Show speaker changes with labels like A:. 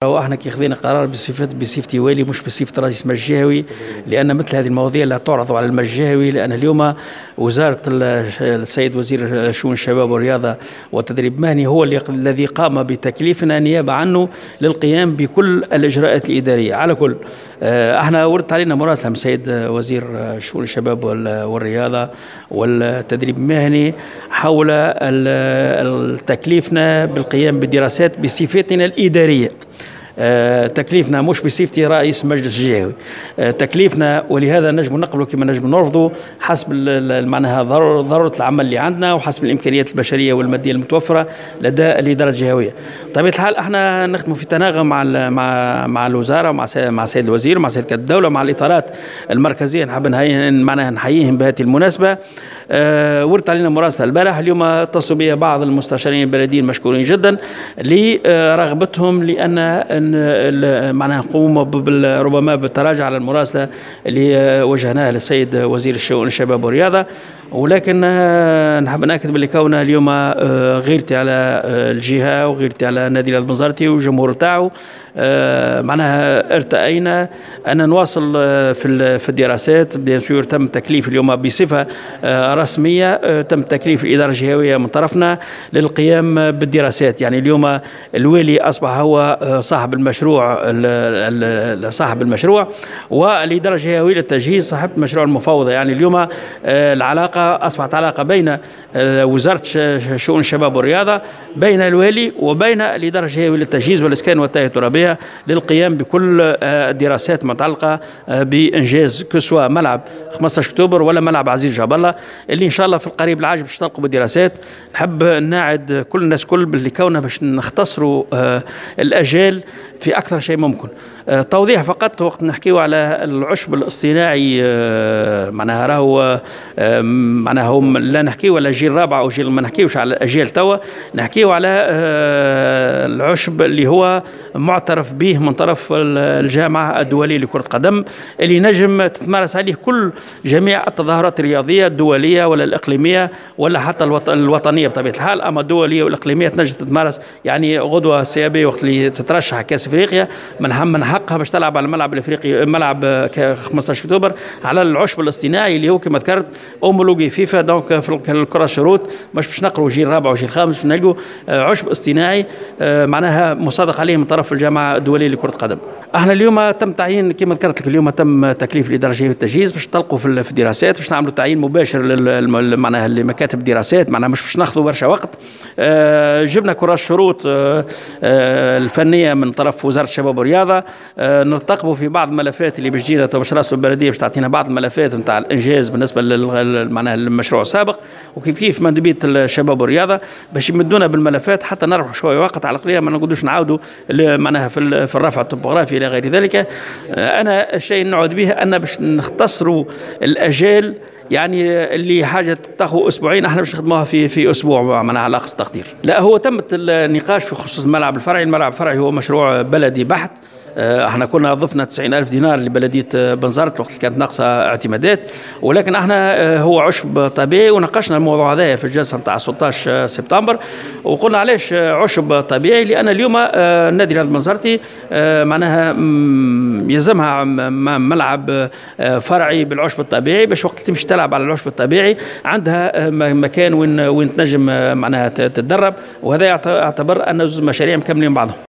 A: راهو احنا كي خذينا قرار بصفتي والي مش بصفه رئيس مجاوي، لان مثل هذه المواضيع لا تعرض على المجاوي، لان اليوم وزاره السيد وزير شؤون الشباب والرياضه والتدريب المهني هو الذي قام بتكليفنا نيابه عنه للقيام بكل الاجراءات الاداريه. على كل احنا وردت علينا مراسله من السيد وزير شؤون الشباب والرياضه والتدريب المهني حول تكليفنا بالقيام بالدراسات بصفتنا الإدارية. تكليفنا مش بصفتي رئيس مجلس الجهوي، تكليفنا ولهذا نجم نقبله كما نجم نرفضه حسب معناها ضرورة العمل اللي عندنا وحسب الإمكانيات البشرية والمادية المتوفرة لدى الإدارة الجهوية. طبيعة الحال احنا نخدم في تناغم مع الوزارة مع السيد الوزير مع سيادة الدولة مع الإطارات المركزية. نحب معناها نحييهم بهذه المناسبة. وردت علينا مراسلة البارح، اليوم اتصلوا بي بعض المستشارين البلديين مشكورين جدا لرغبتهم لأن معناها نقوم ربما بالتراجع على المراسلة اللي وجهناها للسيد وزير الشؤون الشباب والرياضة. ولكن نحب نأكد باللي كوننا اليوم غيرتي على الجهة وغيرتي على نادي بنزرتي والجمهور تاعو، معناها ارتأينا أن نواصل في الدراسات. بيان سور تم تكليف اليوم بصفة رسمية، تم تكليف الإدارة الجهوية من طرفنا للقيام بالدراسات. يعني اليوم الوالي أصبح هو صاحب المشروع والإدارة الجهوية للتجهيز صاحبة المشروع المفاوضة. يعني اليوم العلاقة أصبحت علاقة بين وزارة شؤون الشباب والرياضة بين الوالي وبين الإدارة الجهوية للتجهيز والإسكان والتهيئة الترابية للقيام بكل الدراسات المتعلقة بإنجاز كسوة ملعب 15 أكتوبر ولا ملعب عزيز جاب الله اللي إن شاء الله في القريب العاجل باش نلقوا بالدراسات. نحب ناعد كل الناس باللي كوننا باش نختصروا الأجال في أكثر شيء ممكن. توضيح فقط، وقت نحكيو على العشب الاصطناعي معناها راهو معناها هم لا نحكيو على جيل رابع أو جيل، ما نحكيوش على الأجيال توا، نحكيو على العشب اللي هو معترف به من طرف الجامعة الدولية لكرة القدم اللي نجم تتمارس عليه كل جميع التظاهرات الرياضية الدولية ولا الإقليمية ولا حتى الوطنية بطبيعة الحال. أما الدولية والإقليمية تنجم تتمارس. يعني غدوة السيابي وقت اللي تترشح كأس أفريقيا من حقها باش تلعب على الملعب الأفريقي ملعب 15 أكتوبر على العشب الاصطناعي اللي هو كما ذكرت أومولوجي فيفا. دونك في الكرة الشروط باش نقروا جيل رابع وجيل خامس نلقوا عشب اصطناعي معناها مصادق عليه من طرف الجامعة الدولية لكرة القدم. احنا اليوم تم تعيين كما ذكرت لك، اليوم تم تكليف الإدارة الجهوية والتجهيز باش تلقوا في الدراسات باش نعملوا تعيين مباشر معناها لمكاتب الدراسات، معناها مش باش ناخذوا برشا وقت. جبنا كرة الشروط الفنية من طرف وزارة الشباب والرياضة. نرتقبوا في بعض الملفات اللي باش تجينا باش راسلوا البلدية باش تعطينا بعض الملفات نتاع الإنجاز بالنسبة معناها للمشروع السابق، وكيف مندوبية الشباب والرياضة باش يمدونا بالملفات حتى نربح شوية وقت على القليل، ما نقعدوش نعاودوا معناها في الرفع الطبوغرافي إلى غير ذلك. أنا الشيء نعود به أن باش نختصروا الأجال، يعني اللي حاجة تاخذ أسبوعين احنا باش نخدموها في أسبوع معناها على أقصى تقدير. لا، هو تمت النقاش في خصوص الملعب الفرعي. الملعب الفرعي هو مشروع بلدي بحت. احنا كنا ضفنا 90,000 دينار لبلدية بنزرت وقت كانت ناقصة اعتمادات، ولكن احنا هو عشب طبيعي. وناقشنا الموضوع هذا في الجلسة نتاع 16 سبتمبر وقلنا علاش عشب طبيعي، لأن اليوم نادي بنزرتي معناها يلزمها ملعب فرعي بالعشب الطبيعي باش وقت تمشي تلعب على العشب الطبيعي عندها مكان وين تنجم معناها تتدرب. وهذا يعتبر أن زوج مشاريع مكملين بعضهم.